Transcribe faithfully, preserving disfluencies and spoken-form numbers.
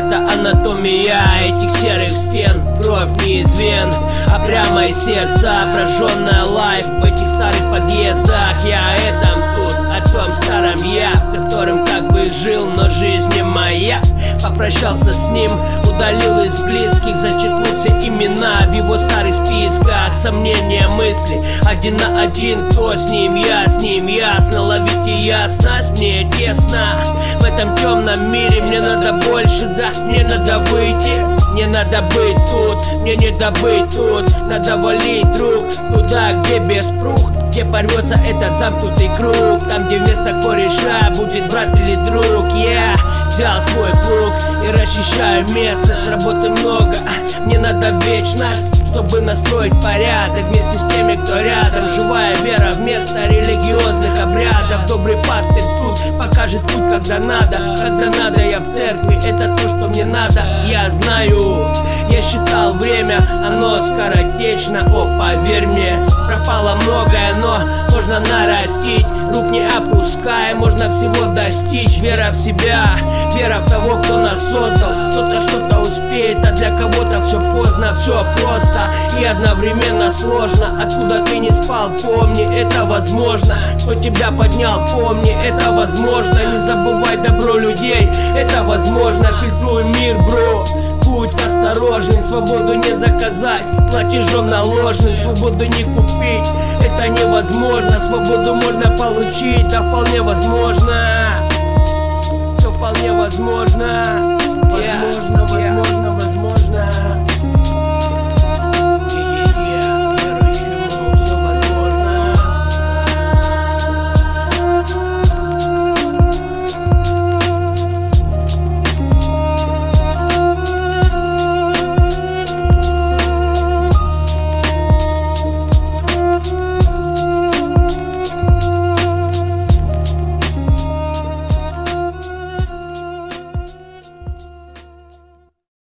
это анатомия этих серых стен. Кровь не из вен, а прямо из сердца, прожженная лайф в этих старых подъездах. Я о этом тут, о том старом я, в котором как бы жил, но жизнь не моя. Попрощался с ним, удалил из близких, зачеркнул все имена в его старых списках. Сомнения, мысли, один на один, кто с ним, я с ним, ясно. Ловите ясность, мне тесно в этом темном мире. Мне надо больше, да, мне надо выйти. Мне надо быть тут, мне не добыть тут. Надо валить, друг, туда, где без прух, где порвется этот замкнутый круг. Там, где вместо кореша будет брат или друг. Я взял свой плуг и расчищаю местность. Работы много, мне надо вечность, чтобы настроить порядок вместе с теми, кто рядом. Живая вера вместо религиозных обрядов. Добрый пастырь тут покажет путь, когда надо. Когда надо, я в церкви, это то, что мне надо. Я знаю, я считал время, оно скоротечно. О, поверь мне, пропало многое, но можно нарастить. Рук не опускай, можно всего достичь. Вера в себя, вера в того, кто нас создал. Кто-то что-то успеет, а для кого-то все поздно. Все просто и одновременно сложно. Откуда ты не спал, помни, это возможно. Кто тебя поднял, помни, это возможно. Не забывай добро людей, это возможно. Фильтруй мир, бро, будь осторожен. Свободу не заказать платежом наложенным. Свободу не купить, это невозможно. Свободу можно получить, да вполне возможно. Все вполне возможно.